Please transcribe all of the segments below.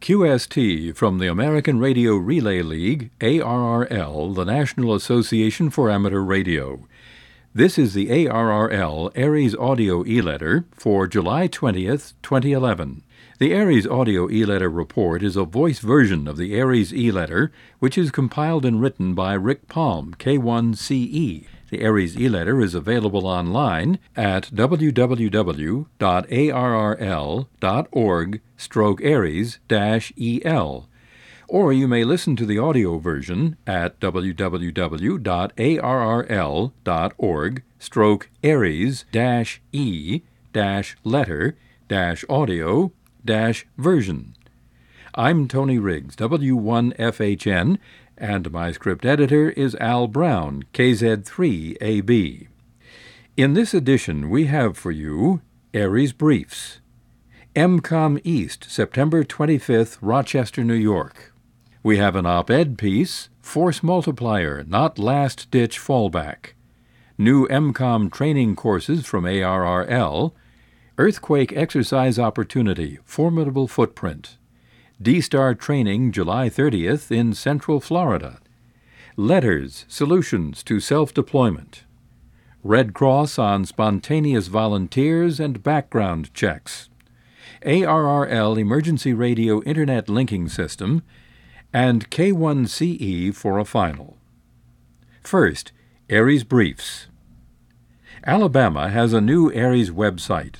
QST from the American Radio Relay League, ARRL, the National Association for Amateur Radio. This is the ARRL Aries Audio E-Letter for July 20th, 2011. The Aries Audio E-Letter report is a voice version of the Aries E-Letter, which is compiled and written by Rick Palm, K1CE. The Aries E-Letter is available online at www.arrl.org/Aries-EL, or you may listen to the audio version at www.arrl.org/E-letter-audio-version. I'm Tony Riggs, W1FHN, and my script editor is Al Brown, KZ3AB. In this edition, we have for you Aries Briefs. EmComm East, September 25th, Rochester, New York. We have an op-ed piece, Force Multiplier, Not Last-Ditch Fallback. New EmComm training courses from ARRL. Earthquake Exercise Opportunity, Formidable Footprint. D-Star Training, July 30th in Central Florida. Letters, Solutions to Self-Deployment. Red Cross on Spontaneous Volunteers and Background Checks. ARRL Emergency Radio Internet Linking System, and K1CE for a final. First, Aries Briefs. Alabama has a new Aries website,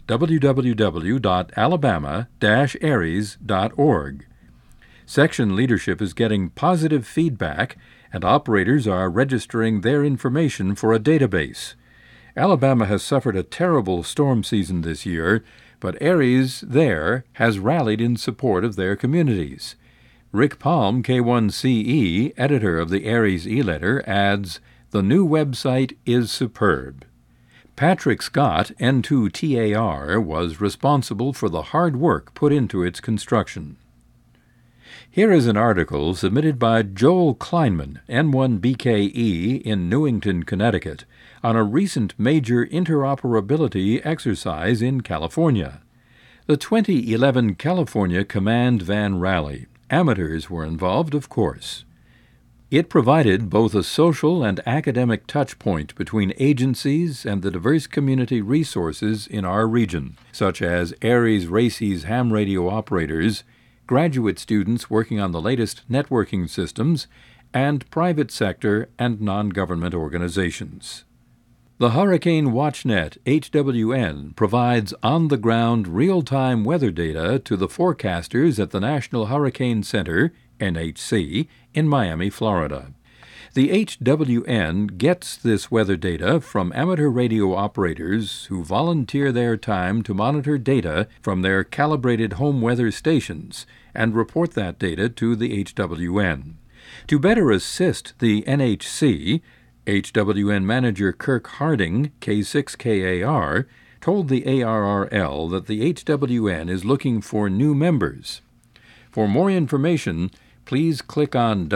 www.alabama-aries.org. Section leadership is getting positive feedback, and operators are registering their information for a database. Alabama has suffered a terrible storm season this year, but Aries there has rallied in support of their communities. Rick Palm, K1CE, editor of the Aries E-Letter, adds, "The new website is superb." Patrick Scott, N2TAR, was responsible for the hard work put into its construction. Here is an article submitted by Joel Kleinman, N1BKE, in Newington, Connecticut, on a recent major interoperability exercise in California. The 2011 California Command Van Rally. Amateurs were involved, of course. It provided both a social and academic touchpoint between agencies and the diverse community resources in our region, such as Aries Races ham radio operators, graduate students working on the latest networking systems, and private sector and non-government organizations. The Hurricane WatchNet, HWN, provides on-the-ground, real-time weather data to the forecasters at the National Hurricane Center, NHC, in Miami, Florida. The HWN gets this weather data from amateur radio operators who volunteer their time to monitor data from their calibrated home weather stations and report that data to the HWN. To better assist the NHC, HWN manager Kirk Harding, K6KAR, told the ARRL that the HWN is looking for new members. For more information, please click on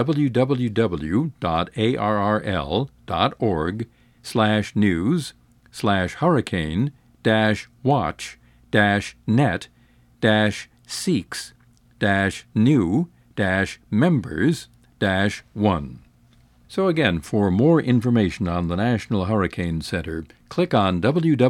www.arrl.org/news/hurricane-watch-net-seeks-new-members-1. So again, for more information on the National Hurricane Center, click on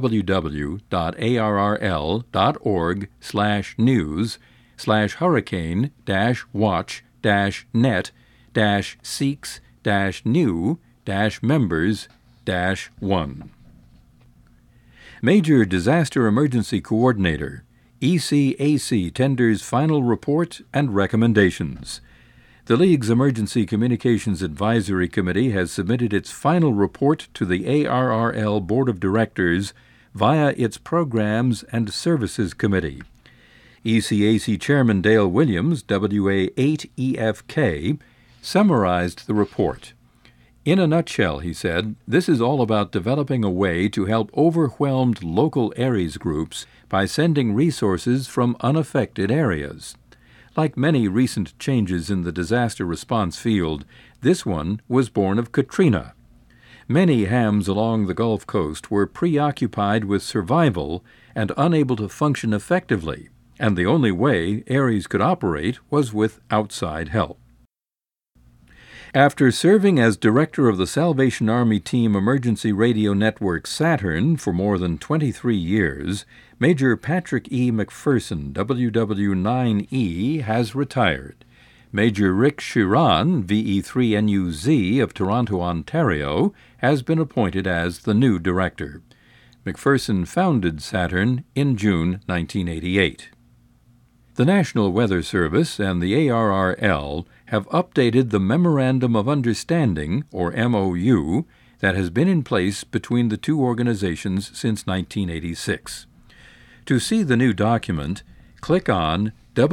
www.arrl.org/news/hurricane-watch-net-seeks-new-members-1. Major Disaster Emergency Coordinator, ECAC tenders final report and recommendations. The League's Emergency Communications Advisory Committee has submitted its final report to the ARRL Board of Directors via its Programs and Services Committee. ECAC Chairman Dale Williams, WA8EFK, summarized the report. In a nutshell, he said, this is all about developing a way to help overwhelmed local Aries groups by sending resources from unaffected areas. Like many recent changes in the disaster response field, this one was born of Katrina. Many hams along the Gulf Coast were preoccupied with survival and unable to function effectively, and the only way ARES could operate was with outside help. After serving as director of the Salvation Army Team Emergency Radio Network Saturn for more than 23 years, Major Patrick E. McPherson, WW9E, has retired. Major Rick Chiron, VE3NUZ of Toronto, Ontario, has been appointed as the new director. McPherson founded Saturn in June 1988. The National Weather Service and the ARRL have updated the Memorandum of Understanding, or MOU, that has been in place between the two organizations since 1986. To see the new document, click on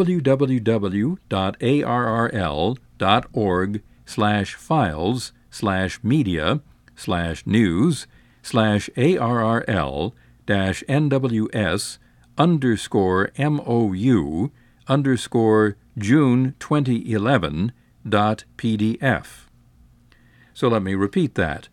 www.arrl.org/files/media/news/ARRL-NWS_June 2011.pdf. So let me repeat that,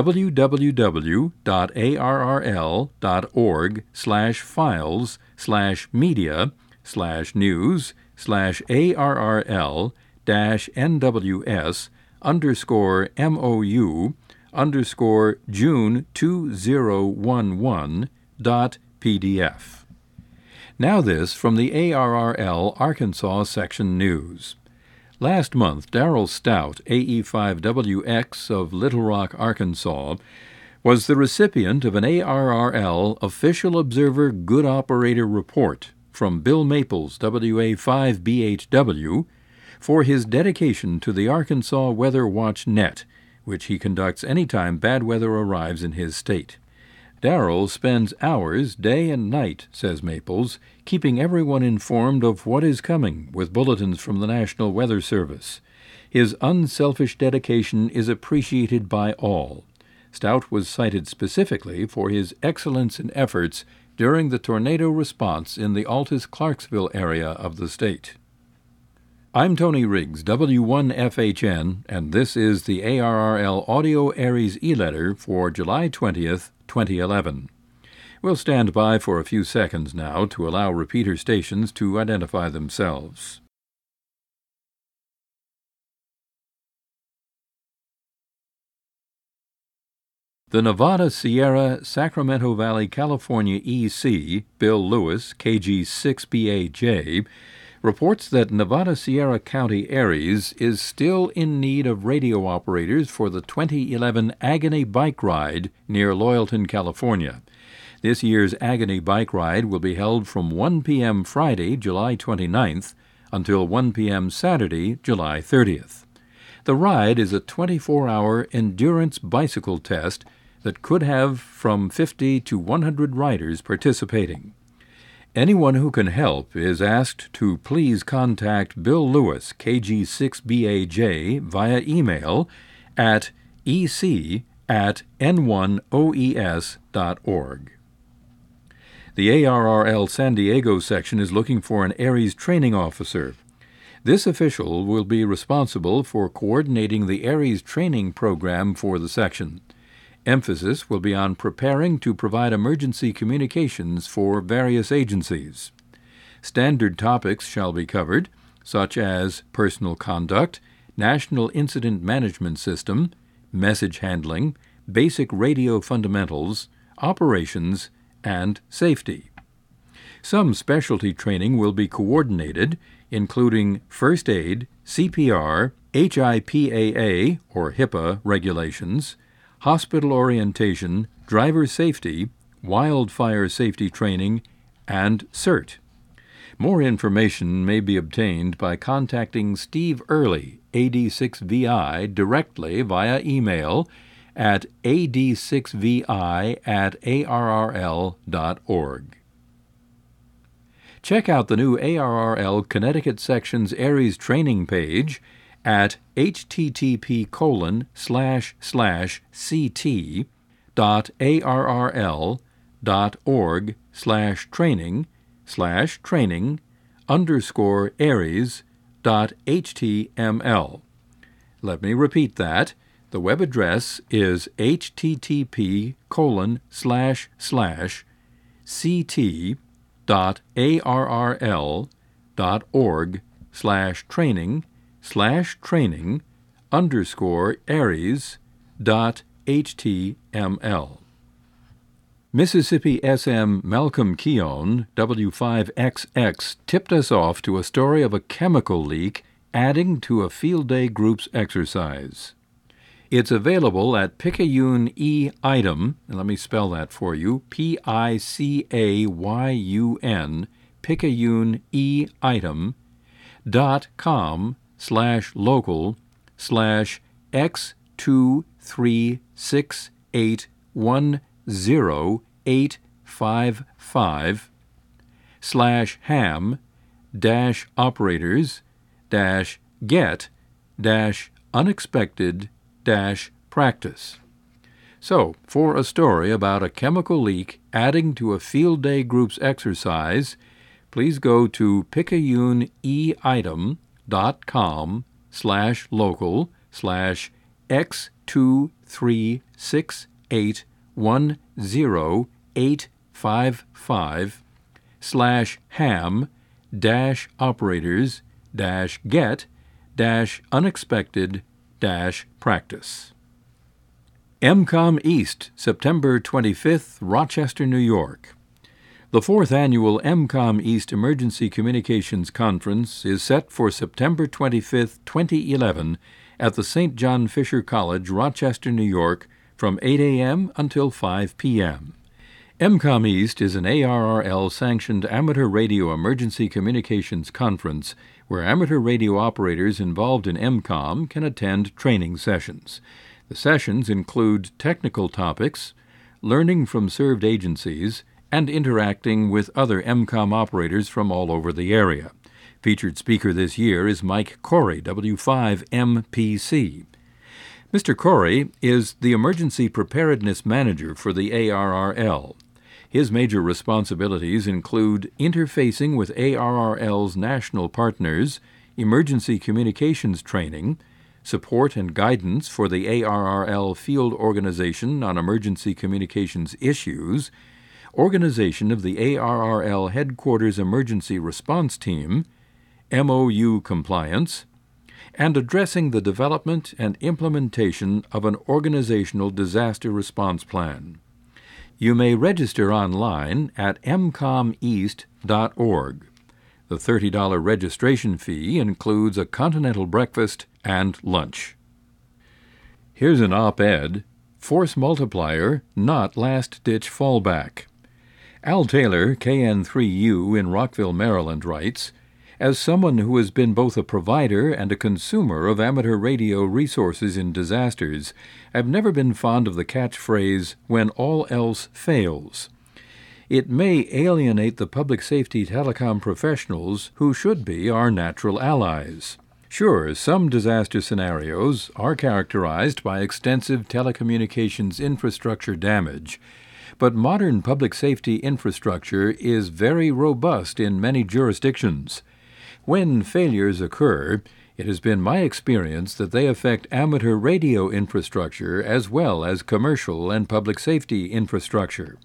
www.arrl.org/files/media/news/ARRL-NWS_June2011.pdf. Now this from the ARRL Arkansas Section News. Last month, Darrell Stout, AE5WX of Little Rock, Arkansas, was the recipient of an ARRL Official Observer Good Operator Report from Bill Maples, WA5BHW, for his dedication to the Arkansas Weather Watch Net, which he conducts anytime bad weather arrives in his state. Darrell spends hours, day and night, says Maples, keeping everyone informed of what is coming with bulletins from the National Weather Service. His unselfish dedication is appreciated by all. Stout was cited specifically for his excellence in efforts during the tornado response in the Altus-Clarksville area of the state. I'm Tony Riggs, W1FHN, and this is the ARRL Audio ARES e-letter for July 20th, 2011. We'll stand by for a few seconds now to allow repeater stations to identify themselves. The Nevada Sierra Sacramento Valley, California EC, Bill Lewis, KG6BAJ, reports that Nevada Sierra County ARES is still in need of radio operators for the 2011 Agony Bike Ride near Loyalton, California. This year's Agony Bike Ride will be held from 1 p.m. Friday, July 29th, until 1 p.m. Saturday, July 30th. The ride is a 24-hour endurance bicycle test that could have from 50 to 100 riders participating. Anyone who can help is asked to please contact Bill Lewis, KG6BAJ, via email at ec@n1oes.org. The ARRL San Diego section is looking for an ARES training officer. This official will be responsible for coordinating the ARES training program for the section. Emphasis will be on preparing to provide emergency communications for various agencies. Standard topics shall be covered, such as personal conduct, National Incident Management System, message handling, basic radio fundamentals, operations, and safety. Some specialty training will be coordinated, including first aid, CPR, HIPAA or HIPAA regulations, hospital orientation, driver safety, wildfire safety training, and CERT. More information may be obtained by contacting Steve Early, AD6VI, directly via email at ad6vi@arrl.org. Check out the new ARRL Connecticut Section's ARES training page at http://ct.arrl.org/training/ARES.html. Let me repeat that. The web address is http://ct www.arrl.org/training/Aries.html. Mississippi SM Malcolm Keown, W5XX, tipped us off to a story of a chemical leak adding to a field day group's exercise. It's available at Picayune E-Item, and let me spell that for you, Picayun, Picayune .com/local/X236810855/ham-operators-get-unexpected-practice. So, for a story about a chemical leak adding to a field day group's exercise, please go to Picayune-E-Item.com/local/X236810855/ham-operators-get-unexpected-practice. EmComm East, September 25th, Rochester, New York. The 4th Annual EmComm East Emergency Communications Conference is set for September 25, 2011, at the St. John Fisher College, Rochester, New York, from 8 a.m. until 5 p.m. EmComm East is an ARRL-sanctioned amateur radio emergency communications conference where amateur radio operators involved in EmComm can attend training sessions. The sessions include technical topics, learning from served agencies, and interacting with other EmComm operators from all over the area. Featured speaker this year is Mike Corey, W5MPC. Mr. Corey is the Emergency Preparedness Manager for the ARRL. His major responsibilities include interfacing with ARRL's national partners, emergency communications training, support and guidance for the ARRL Field Organization on emergency communications issues, organization of the ARRL Headquarters Emergency Response Team, MOU compliance, and addressing the development and implementation of an organizational disaster response plan. You may register online at emcommeast.org. The $30 registration fee includes a continental breakfast and lunch. Here's an op-ed, Force Multiplier, Not Last-Ditch Fallback. Al Taylor, KN3U in Rockville, Maryland, writes, "As someone who has been both a provider and a consumer of amateur radio resources in disasters, I've never been fond of the catchphrase, 'when all else fails.' It may alienate the public safety telecom professionals who should be our natural allies. Sure, some disaster scenarios are characterized by extensive telecommunications infrastructure damage, but modern public safety infrastructure is very robust in many jurisdictions. When failures occur, it has been my experience that they affect amateur radio infrastructure as well as commercial and public safety infrastructure.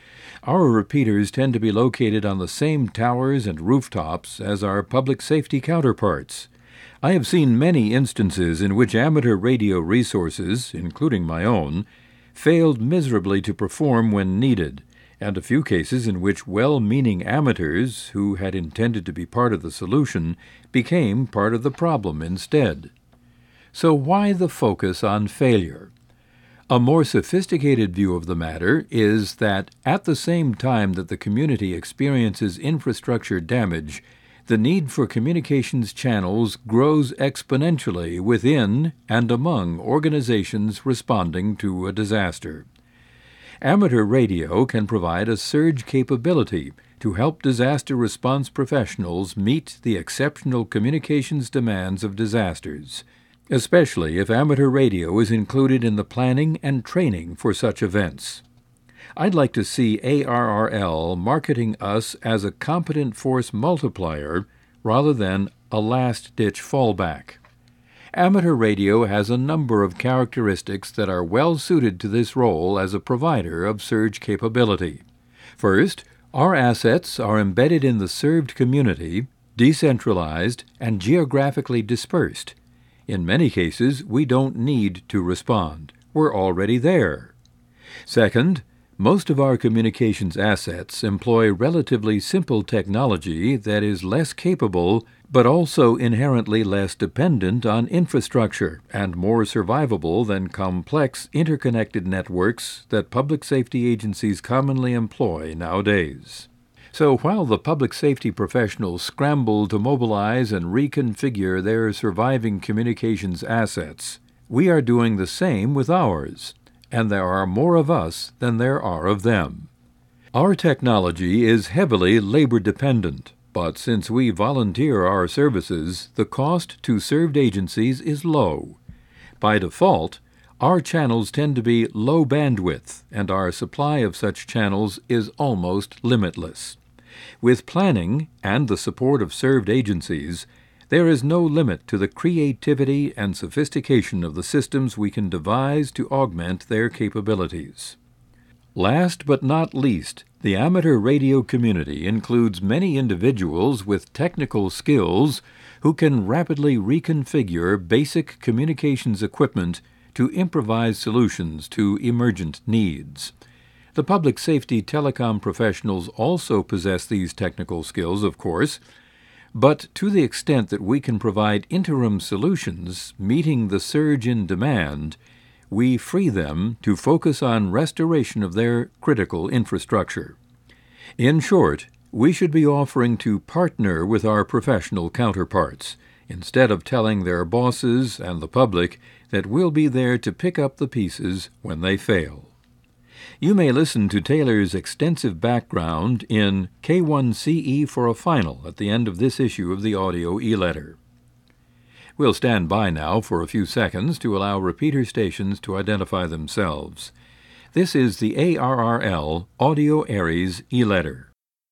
Our repeaters tend to be located on the same towers and rooftops as our public safety counterparts. I have seen many instances in which amateur radio resources, including my own, failed miserably to perform when needed, and a few cases in which well-meaning amateurs who had intended to be part of the solution became part of the problem instead. So why the focus on failure? A more sophisticated view of the matter is that at the same time that the community experiences infrastructure damage, the need for communications channels grows exponentially within and among organizations responding to a disaster. Amateur radio can provide a surge capability to help disaster response professionals meet the exceptional communications demands of disasters, especially if amateur radio is included in the planning and training for such events. I'd like to see ARRL marketing us as a competent force multiplier rather than a last-ditch fallback. Amateur radio has a number of characteristics that are well suited to this role as a provider of surge capability. First, Our assets are embedded in the served community, decentralized, and geographically dispersed. In many cases, we don't need to respond. We're already there. Second, most of our communications assets employ relatively simple technology that is less capable but also inherently less dependent on infrastructure and more survivable than complex interconnected networks that public safety agencies commonly employ nowadays. So while the public safety professionals scramble to mobilize and reconfigure their surviving communications assets, we are doing the same with ours, and there are more of us than there are of them. Our technology is heavily labor-dependent, but since we volunteer our services, the cost to served agencies is low. By default, our channels tend to be low bandwidth, and our supply of such channels is almost limitless. With planning and the support of served agencies, there is no limit to the creativity and sophistication of the systems we can devise to augment their capabilities. Last but not least, the amateur radio community includes many individuals with technical skills who can rapidly reconfigure basic communications equipment to improvise solutions to emergent needs. The public safety telecom professionals also possess these technical skills, of course, but to the extent that we can provide interim solutions meeting the surge in demand, we free them to focus on restoration of their critical infrastructure. In short, we should be offering to partner with our professional counterparts, instead of telling their bosses and the public that we'll be there to pick up the pieces when they fail. You may listen to Taylor's extensive background in K1CE for a Final at the end of this issue of the audio e-letter. We'll stand by now for a few seconds to allow repeater stations to identify themselves. This is the ARRL Audio Aries e-letter.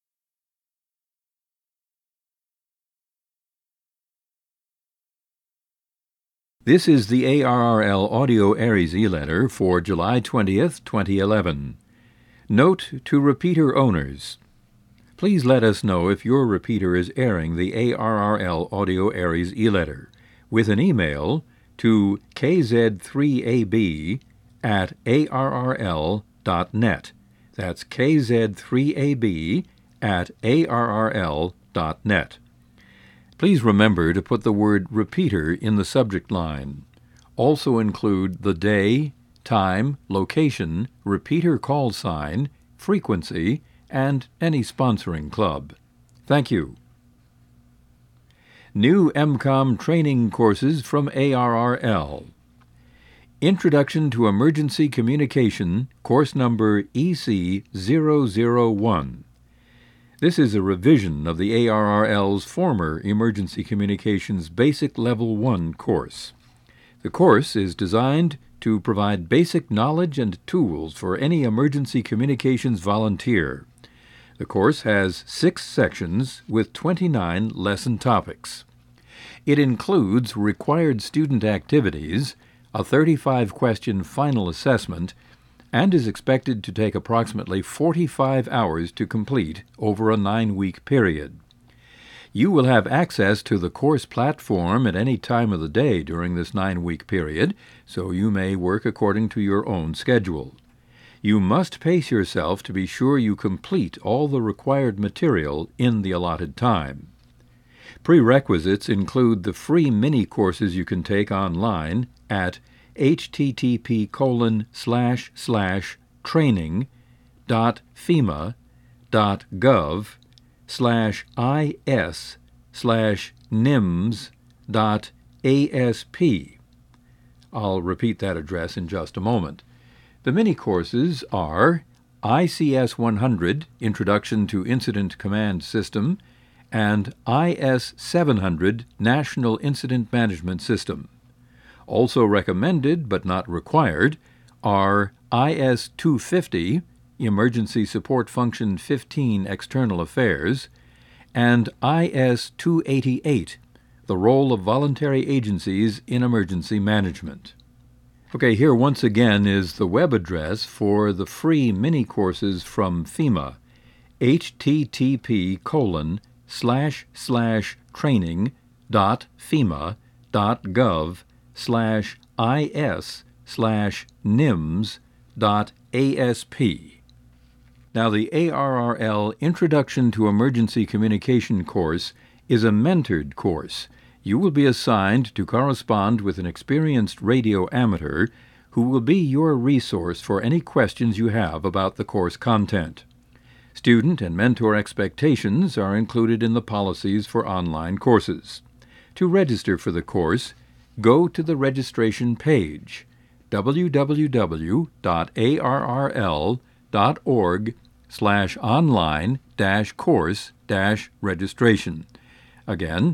This is the ARRL Audio Aries e-letter for July 20th, 2011. Note to repeater owners. Please let us know if your repeater is airing the ARRL Audio Aries e-letter with an email to kz3ab@arrl.net. That's kz3ab@arrl.net. Please remember to put the word repeater in the subject line. Also include the day, time, location, repeater call sign, frequency, and any sponsoring club. Thank you. New EMCOM training courses from ARRL. Introduction to Emergency Communication, course number EC001. This is a revision of the ARRL's former Emergency Communications Basic Level 1 course. The course is designed to provide basic knowledge and tools for any emergency communications volunteer. The course has 6 sections with 29 lesson topics. It includes required student activities, a 35-question final assessment, and is expected to take approximately 45 hours to complete over a 9-week period. You will have access to the course platform at any time of the day during this 9-week period, so you may work according to your own schedule. You must pace yourself to be sure you complete all the required material in the allotted time. Prerequisites include the free mini-courses you can take online at http://training.fema.gov/is/nims.asp. I'll repeat that address in just a moment. The mini-courses are ICS 100, Introduction to Incident Command System, and IS 700, National Incident Management System. Also recommended, but not required, are IS 250, Emergency Support Function 15, External Affairs, and IS 288, the Role of Voluntary Agencies in Emergency Management. Okay, here once again is the web address for the free mini-courses from FEMA, http://training.fema.gov/is/nims.asp. Now, the ARRL Introduction to Emergency Communication course is a mentored course. You will be assigned to correspond with an experienced radio amateur who will be your resource for any questions you have about the course content. Student and mentor expectations are included in the policies for online courses. To register for the course, go to the registration page, www.arrl.org/online-course-registration. Again,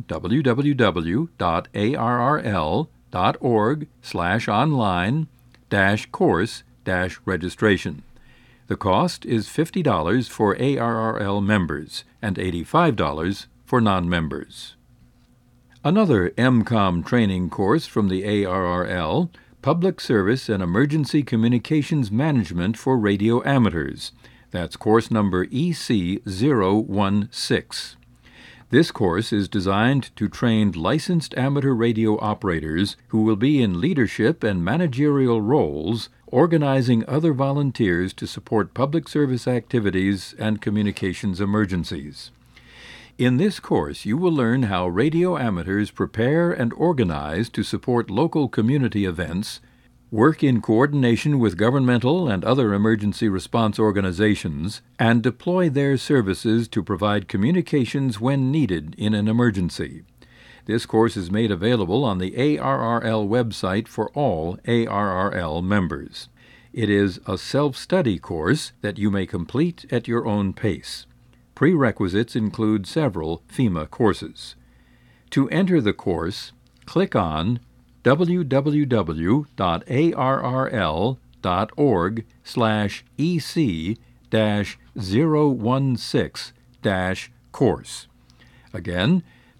www.arrl.org/online-course-registration. The cost is $50 for ARRL members and $85 for non-members. Another EMCOM training course from the ARRL, Public Service and Emergency Communications Management for Radio Amateurs. That's course number EC016. This course is designed to train licensed amateur radio operators who will be in leadership and managerial roles, organizing other volunteers to support public service activities and communications emergencies. In this course, you will learn how radio amateurs prepare and organize to support local community events, work in coordination with governmental and other emergency response organizations, and deploy their services to provide communications when needed in an emergency. This course is made available on the ARRL website for all ARRL members. It is a self-study course that you may complete at your own pace. Prerequisites include several FEMA courses. To enter the course, click on www.arrl.org/ec-016-course. Again,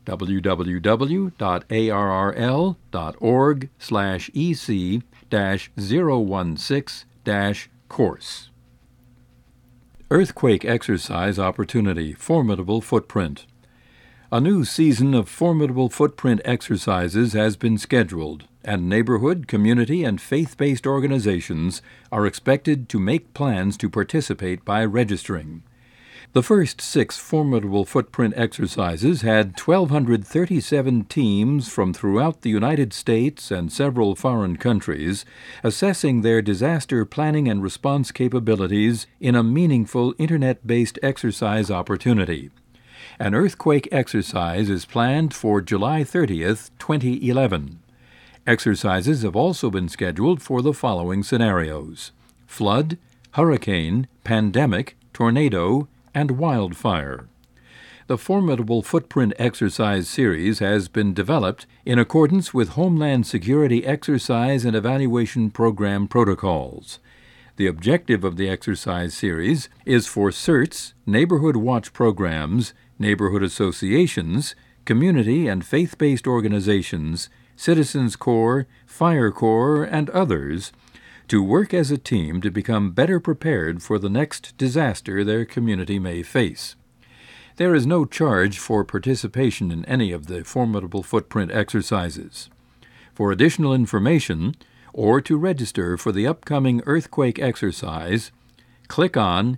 www.arrl.org/ec-016-course. Earthquake Exercise Opportunity, Formidable Footprint. A new season of Formidable Footprint exercises has been scheduled, and neighborhood, community, and faith-based organizations are expected to make plans to participate by registering. The first 6 Formidable Footprint exercises had 1,237 teams from throughout the United States and several foreign countries assessing their disaster planning and response capabilities in a meaningful Internet-based exercise opportunity. An earthquake exercise is planned for July 30th, 2011. Exercises have also been scheduled for the following scenarios: flood, hurricane, pandemic, tornado, and wildfire. The Formidable Footprint Exercise Series has been developed in accordance with Homeland Security Exercise and Evaluation Program protocols. The objective of the exercise series is for CERTs, neighborhood watch programs, neighborhood associations, community and faith-based organizations, Citizens Corps, Fire Corps, and others to work as a team to become better prepared for the next disaster their community may face. There is no charge for participation in any of the Formidable Footprint exercises. For additional information, or to register for the upcoming earthquake exercise, click on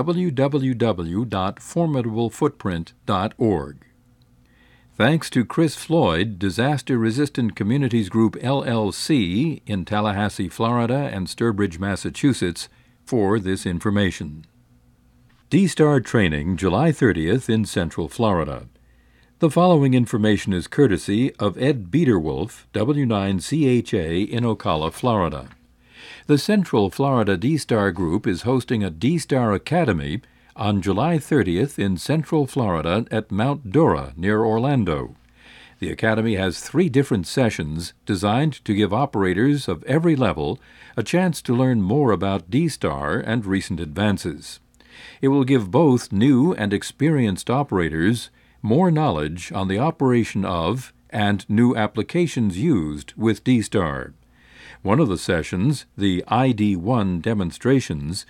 www.formidablefootprint.org. Thanks to Chris Floyd, Disaster Resistant Communities Group, LLC, in Tallahassee, Florida, and Sturbridge, Massachusetts, for this information. D-STAR training, July 30th in Central Florida. The following information is courtesy of Ed Biederwolf, W9CHA in Ocala, Florida. The Central Florida D-STAR Group is hosting a D-STAR Academy on July 30th in Central Florida at Mount Dora near Orlando. The Academy has 3 different sessions designed to give operators of every level a chance to learn more about D-STAR and recent advances. It will give both new and experienced operators more knowledge on the operation of and new applications used with D-STAR. One of the sessions, the ID1 demonstrations,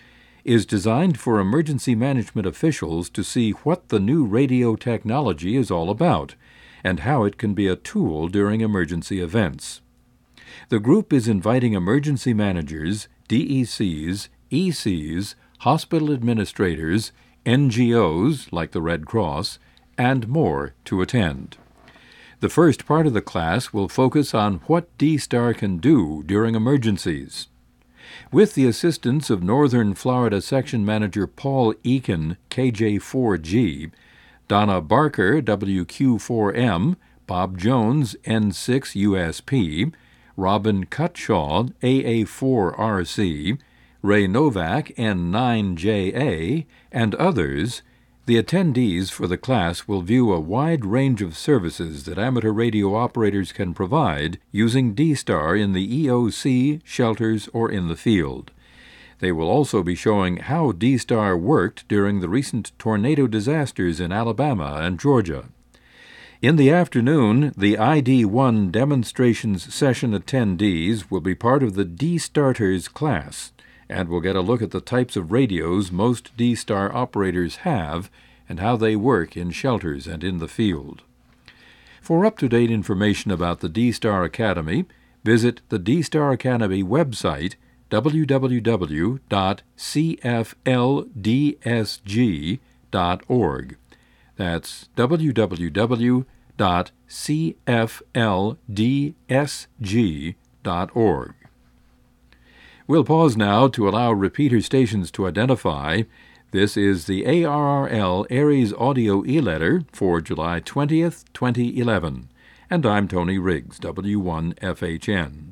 is designed for emergency management officials to see what the new radio technology is all about and how it can be a tool during emergency events. The group is inviting emergency managers, DECs, ECs, hospital administrators, NGOs like the Red Cross, and more to attend. The first part of the class will focus on what D-STAR can do during emergencies. With the assistance of Northern Florida Section Manager Paul Eakin, KJ4G, Donna Barker, WQ4M, Bob Jones, N6USP, Robin Cutshaw, AA4RC, Ray Novak, N9JA, and others, the attendees for the class will view a wide range of services that amateur radio operators can provide using D-STAR in the EOC, shelters, or in the field. They will also be showing how D-STAR worked during the recent tornado disasters in Alabama and Georgia. In the afternoon, the ID1 demonstrations session attendees will be part of the D-Starters class and will get a look at the types of radios most D-STAR operators have and how they work in shelters and in the field. For up-to-date information about the D-STAR Academy, visit the D-STAR Academy website, www.cfldsg.org. That's www.cfldsg.org. We'll pause now to allow repeater stations to identify. This is the ARRL Aries Audio E-Letter for July 20th, 2011. And I'm Tony Riggs, W1FHN.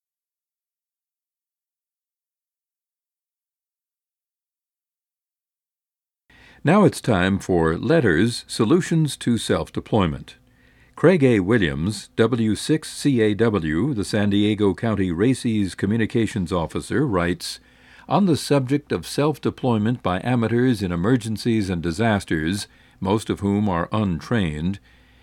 Now it's time for Letters, Solutions to Self-Deployment. Craig A. Williams, W6CAW, the San Diego County RACES Communications Officer, writes, on the subject of self-deployment by amateurs in emergencies and disasters, most of whom are untrained,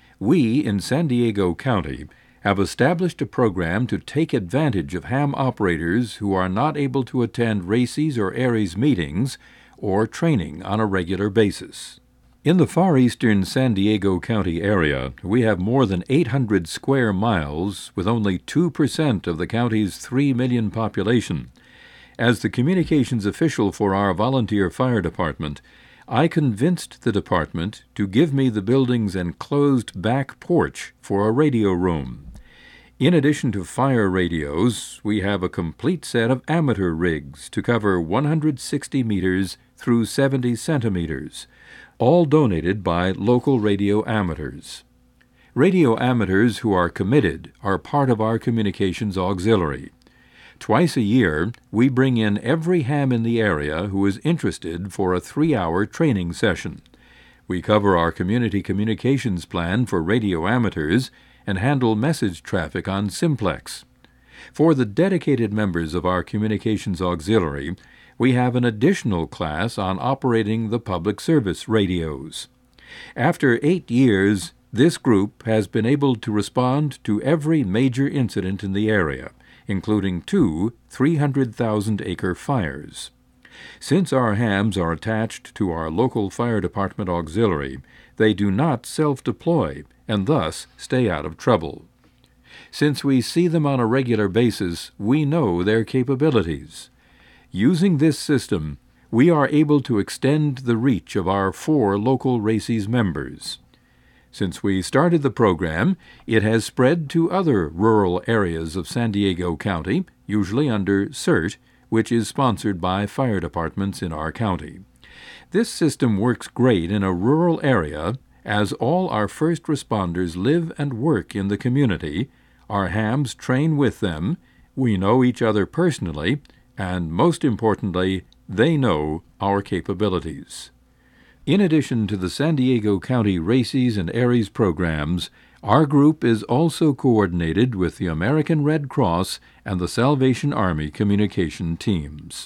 we in San Diego County have established a program to take advantage of ham operators who are not able to attend RACES or ARES meetings or training on a regular basis. In the far eastern San Diego County area, we have more than 800 square miles with only 2% of the county's 3 million population. As the communications official for our volunteer fire department, I convinced the department to give me the building's enclosed back porch for a radio room. In addition to fire radios, we have a complete set of amateur rigs to cover 160 meters through 70 centimeters, all donated by local radio amateurs. Radio amateurs who are committed are part of our communications auxiliary. Twice a year, we bring in every ham in the area who is interested for a 3-hour training session. We cover our community communications plan for radio amateurs and handle message traffic on Simplex. For the dedicated members of our communications auxiliary, we have an additional class on operating the public service radios. After 8 years, this group has been able to respond to every major incident in the area, including 2 300,000-acre fires. Since our hams are attached to our local fire department auxiliary, they do not self-deploy and thus stay out of trouble. Since we see them on a regular basis, we know their capabilities. Using this system, we are able to extend the reach of our 4 local RACES members. Since we started the program, it has spread to other rural areas of San Diego County, usually under CERT, which is sponsored by fire departments in our county. This system works great in a rural area, as all our first responders live and work in the community, our hams train with them, we know each other personally, and most importantly, they know our capabilities. In addition to the San Diego County RACES and ARES programs, our group is also coordinated with the American Red Cross and the Salvation Army communication teams.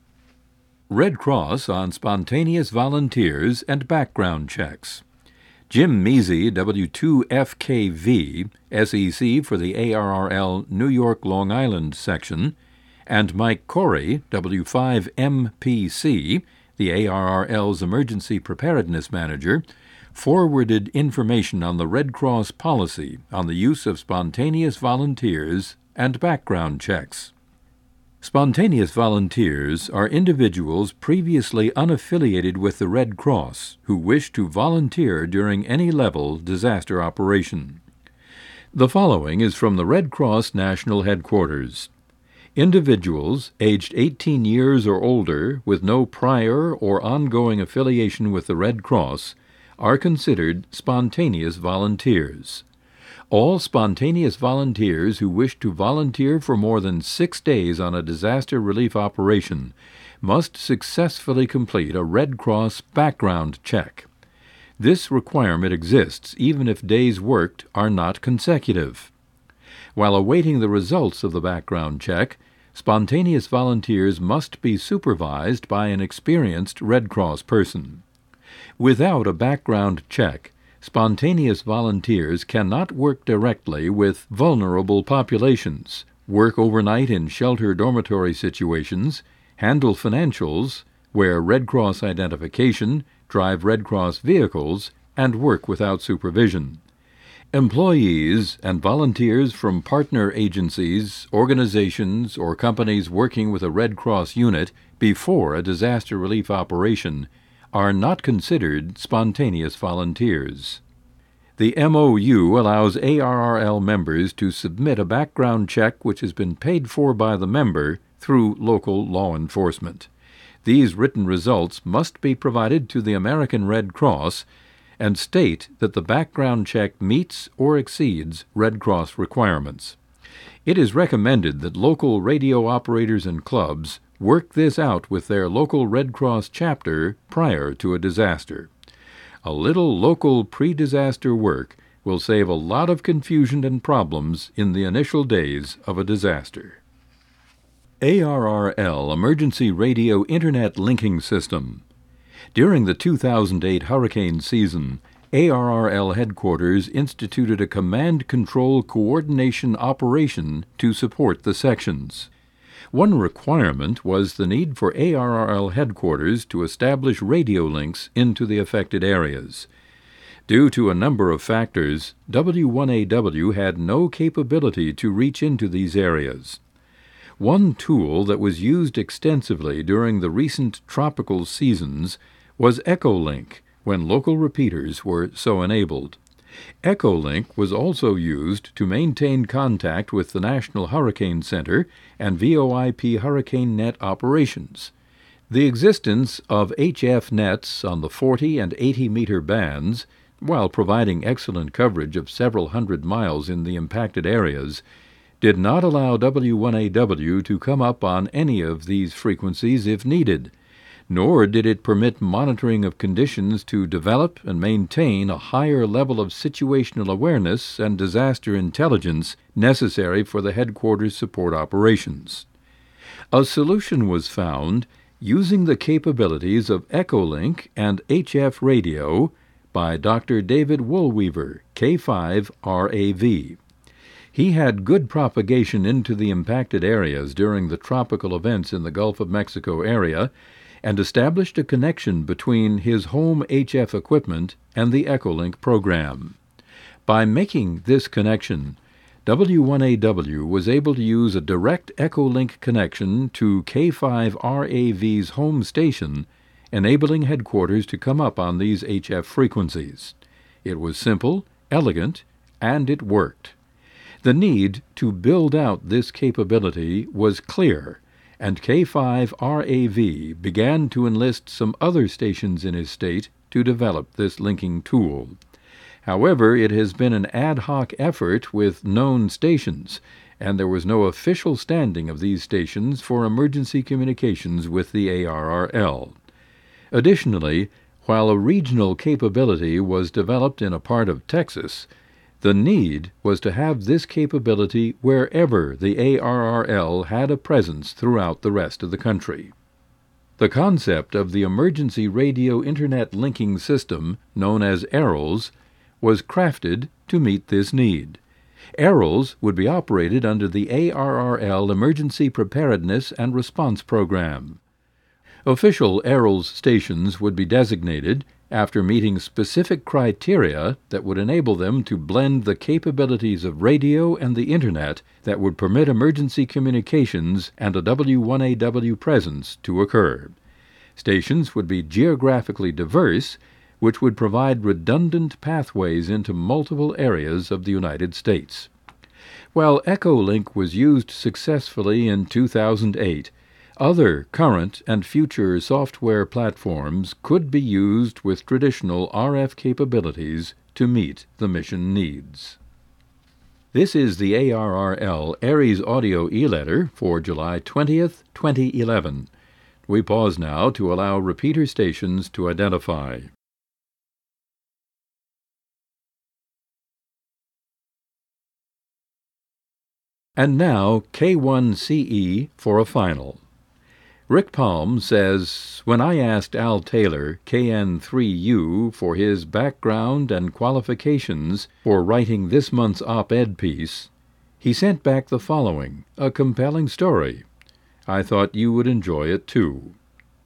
Red Cross on spontaneous volunteers and background checks. Jim Measy, W2FKV, SEC for the ARRL New York Long Island section, and Mike Corey, W5MPC, the ARRL's Emergency Preparedness Manager, forwarded information on the Red Cross policy on the use of spontaneous volunteers and background checks. Spontaneous volunteers are individuals previously unaffiliated with the Red Cross who wish to volunteer during any level disaster operation. The following is from the Red Cross National Headquarters. Individuals aged 18 years or older with no prior or ongoing affiliation with the Red Cross are considered spontaneous volunteers. All spontaneous volunteers who wish to volunteer for more than 6 days on a disaster relief operation must successfully complete a Red Cross background check. This requirement exists even if days worked are not consecutive. While awaiting the results of the background check, spontaneous volunteers must be supervised by an experienced Red Cross person. Without a background check, spontaneous volunteers cannot work directly with vulnerable populations, work overnight in shelter dormitory situations, handle financials, wear Red Cross identification, drive Red Cross vehicles, and work without supervision. Employees and volunteers from partner agencies, organizations, or companies working with a Red Cross unit before a disaster relief operation are not considered spontaneous volunteers. The MOU allows ARRL members to submit a background check which has been paid for by the member through local law enforcement. These written results must be provided to the American Red Cross and state that the background check meets or exceeds Red Cross requirements. It is recommended that local radio operators and clubs work this out with their local Red Cross chapter prior to a disaster. A little local pre-disaster work will save a lot of confusion and problems in the initial days of a disaster. ARRL Emergency Radio Internet Linking System. During the 2008 hurricane season, ARRL headquarters instituted a command control coordination operation to support the sections. One requirement was the need for ARRL headquarters to establish radio links into the affected areas. Due to a number of factors, W1AW had no capability to reach into these areas. One tool that was used extensively during the recent tropical seasons was Echolink, when local repeaters were so enabled. Echolink was also used to maintain contact with the National Hurricane Center and VoIP Hurricane Net operations. The existence of HF nets on the 40 and 80-meter bands, while providing excellent coverage of several hundred miles in the impacted areas, did not allow W1AW to come up on any of these frequencies if needed, nor did it permit monitoring of conditions to develop and maintain a higher level of situational awareness and disaster intelligence necessary for the headquarters support operations. A solution was found using the capabilities of Echolink and HF radio by Dr. David Woolweaver, K5RAV. He had good propagation into the impacted areas during the tropical events in the Gulf of Mexico area and established a connection between his home HF equipment and the Echolink program. By making this connection, W1AW was able to use a direct Echolink connection to K5RAV's home station, enabling headquarters to come up on these HF frequencies. It was simple, elegant, and it worked. The need to build out this capability was clear, and K5RAV began to enlist some other stations in his state to develop this linking tool. However, it has been an ad hoc effort with known stations, and there was no official standing of these stations for emergency communications with the ARRL. Additionally, while a regional capability was developed in a part of Texas, the need was to have this capability wherever the ARRL had a presence throughout the rest of the country. The concept of the Emergency Radio Internet Linking System, known as ERLS, was crafted to meet this need. ARRLs would be operated under the ARRL Emergency Preparedness and Response Program. Official ARRLs stations would be designated after meeting specific criteria that would enable them to blend the capabilities of radio and the Internet that would permit emergency communications and a W1AW presence to occur. Stations would be geographically diverse, which would provide redundant pathways into multiple areas of the United States. While Echolink was used successfully in 2008, other current and future software platforms could be used with traditional RF capabilities to meet the mission needs. This is the ARRL ARES Audio e-letter for July 20th, 2011. We pause now to allow repeater stations to identify. And now K1CE for a final. Rick Palm says, when I asked Al Taylor, KN3U, for his background and qualifications for writing this month's op-ed piece, he sent back the following, a compelling story. I thought you would enjoy it too.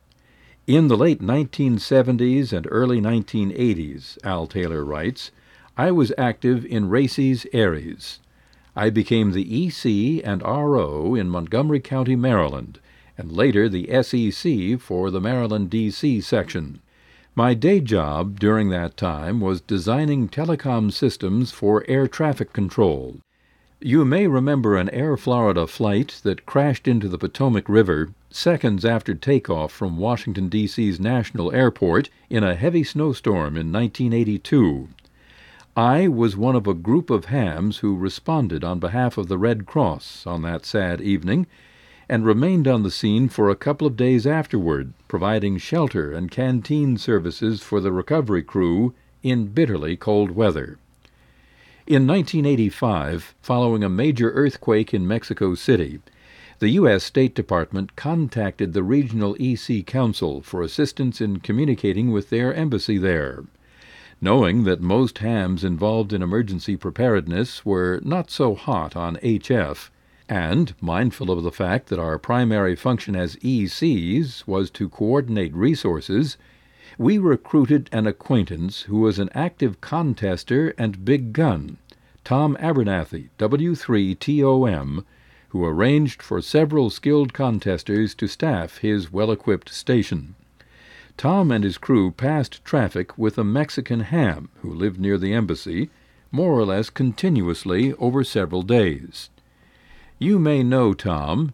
In the late 1970s and early 1980s, Al Taylor writes, I was active in RACES ARES. I became the EC and RO in Montgomery County, Maryland, and later the SEC for the Maryland, D.C. section. My day job during that time was designing telecom systems for air traffic control. You may remember an Air Florida flight that crashed into the Potomac River seconds after takeoff from Washington, D.C.'s National Airport in a heavy snowstorm in 1982. I was one of a group of hams who responded on behalf of the Red Cross on that sad evening, and remained on the scene for a couple of days afterward, providing shelter and canteen services for the recovery crew in bitterly cold weather. In 1985, following a major earthquake in Mexico City, the U.S. State Department contacted the Regional EC Council for assistance in communicating with their embassy there. Knowing that most hams involved in emergency preparedness were not so hot on HF, and mindful of the fact that our primary function as ECs was to coordinate resources, we recruited an acquaintance who was an active contester and big gun, Tom Abernathy, W3TOM, who arranged for several skilled contesters to staff his well-equipped station. Tom and his crew passed traffic with a Mexican ham who lived near the embassy, more or less continuously over several days. You may know Tom,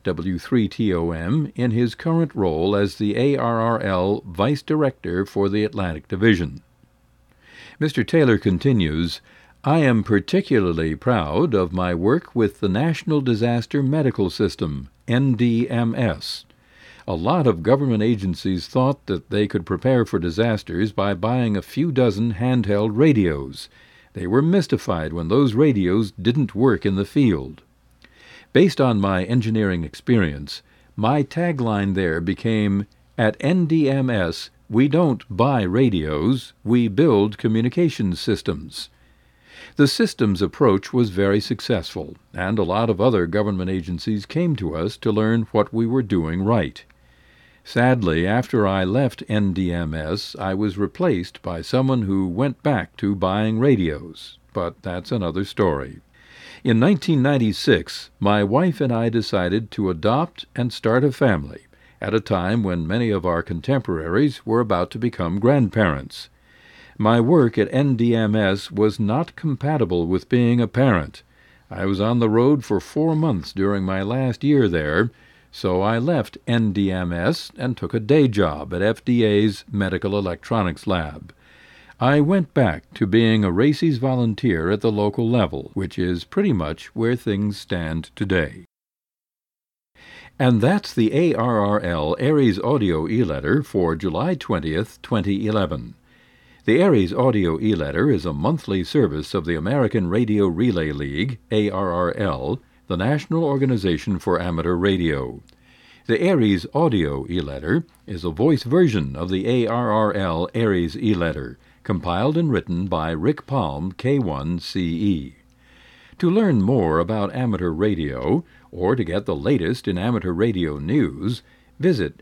W3TOM, in his current role as the ARRL Vice Director for the Atlantic Division. Mr. Taylor continues, I am particularly proud of my work with the National Disaster Medical System, NDMS. A lot of government agencies thought that they could prepare for disasters by buying a few dozen handheld radios. They were mystified when those radios didn't work in the field. Based on my engineering experience, my tagline there became, at NDMS, we don't buy radios, we build communications systems. The systems approach was very successful, and a lot of other government agencies came to us to learn what we were doing right. Sadly, after I left NDMS, I was replaced by someone who went back to buying radios, but that's another story. In 1996, my wife and I decided to adopt and start a family at a time when many of our contemporaries were about to become grandparents. My work at NDMS was not compatible with being a parent. I was on the road for 4 months during my last year there, so I left NDMS and took a day job at FDA's Medical Electronics Lab. I went back to being a RACES volunteer at the local level, which is pretty much where things stand today. And that's the ARRL ARES Audio e-letter for July 20th, 2011. The ARES Audio e-letter is a monthly service of the American Radio Relay League, ARRL, the National Organization for Amateur Radio. The ARES Audio e-letter is a voice version of the ARRL ARES e-letter, compiled and written by Rick Palm, K1CE. To learn more about amateur radio, or to get the latest in amateur radio news, visit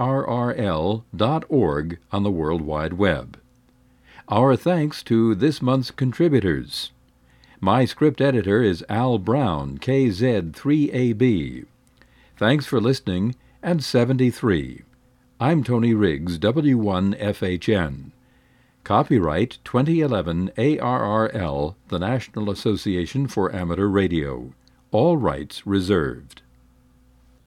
arrl.org on the World Wide Web. Our thanks to this month's contributors. My script editor is Al Brown, KZ3AB. Thanks for listening, and 73. I'm Tony Riggs, W1FHN. Copyright 2011 ARRL, the National Association for Amateur Radio. All rights reserved.